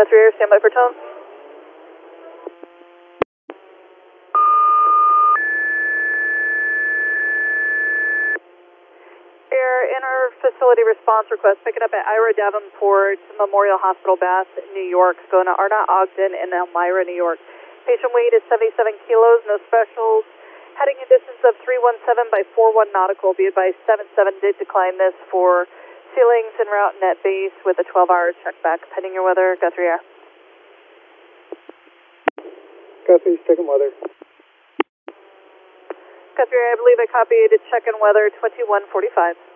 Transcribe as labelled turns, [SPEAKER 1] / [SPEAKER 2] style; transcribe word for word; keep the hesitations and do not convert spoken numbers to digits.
[SPEAKER 1] Guthrie Air, stand by for tone. Air inter-facility response request picking up at Ira Davenport Memorial Hospital, Bath, New York, going to Arnott Ogden in Elmira, New York. Patient weight is seventy-seven kilos, no specials. Heading a distance of three one seven by four one nautical. Be advised seven seven did decline this for ceilings en route net base with a twelve hour check back. Pending your weather, Guthrie Air.
[SPEAKER 2] Guthrie's checking weather.
[SPEAKER 1] Guthrie Air, I believe I copied check-in weather twenty-one forty-five.